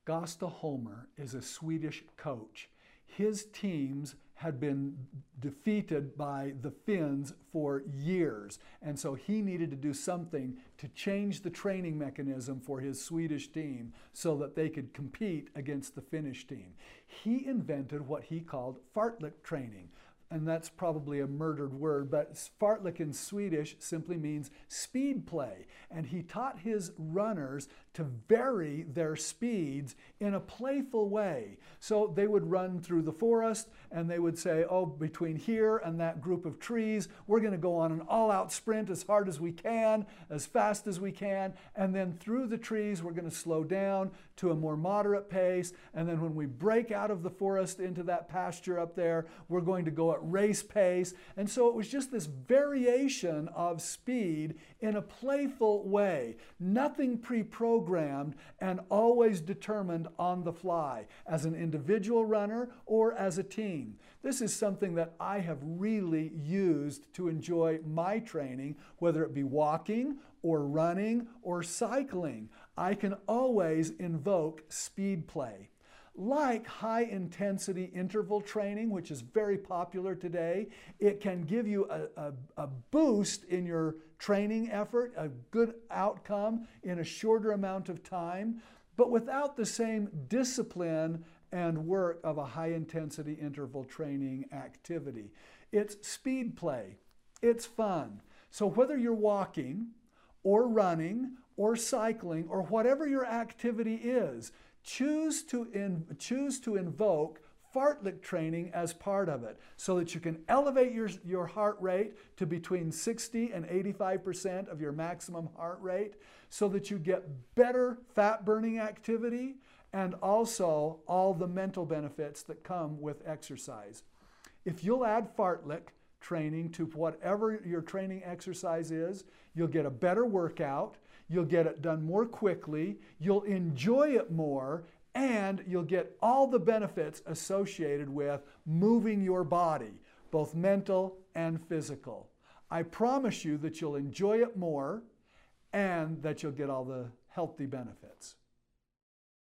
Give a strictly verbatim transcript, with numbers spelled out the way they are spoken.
Gösta Holmer is a Swedish coach. His teams had been defeated by the Finns for years, and so he needed to do something to change the training mechanism for his Swedish team so that they could compete against the Finnish team. He invented what he called fartlek training. And that's probably a murdered word, but fartlek in Swedish simply means speed play. And he taught his runners to vary their speeds in a playful way. So they would run through the forest and they would say, oh, between here and that group of trees, we're going to go on an all-out sprint as hard as we can, as fast as we can. And then through the trees, we're going to slow down to a more moderate pace. And then when we break out of the forest into that pasture up there, we're going to go at race pace. And so it was just this variation of speed in a playful way, nothing pre-programmed and always determined on the fly as an individual runner or as a team. This is something that I have really used to enjoy my training, whether it be walking or running or cycling. I can always invoke speed play. Like high-intensity interval training, which is very popular today, it can give you a, a, a boost in your training effort, a good outcome in a shorter amount of time, but without the same discipline and work of a high-intensity interval training activity. It's speed play. It's fun. So whether you're walking or running or cycling or whatever your activity is, Choose to, in, choose to invoke fartlek training as part of it so that you can elevate your, your heart rate to between sixty and eighty-five percent of your maximum heart rate so that you get better fat burning activity and also all the mental benefits that come with exercise. If you'll add fartlek training to whatever your training exercise is, you'll get a better workout, you'll get it done more quickly, you'll enjoy it more, and you'll get all the benefits associated with moving your body, both mental and physical. I promise you that you'll enjoy it more and that you'll get all the healthy benefits.